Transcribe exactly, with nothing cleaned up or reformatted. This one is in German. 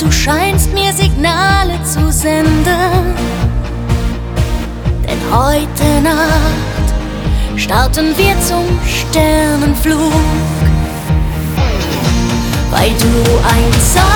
du scheinst mir Signale zu senden. Denn heute Nacht starten wir zum Sternenflug, weil du ein Zauber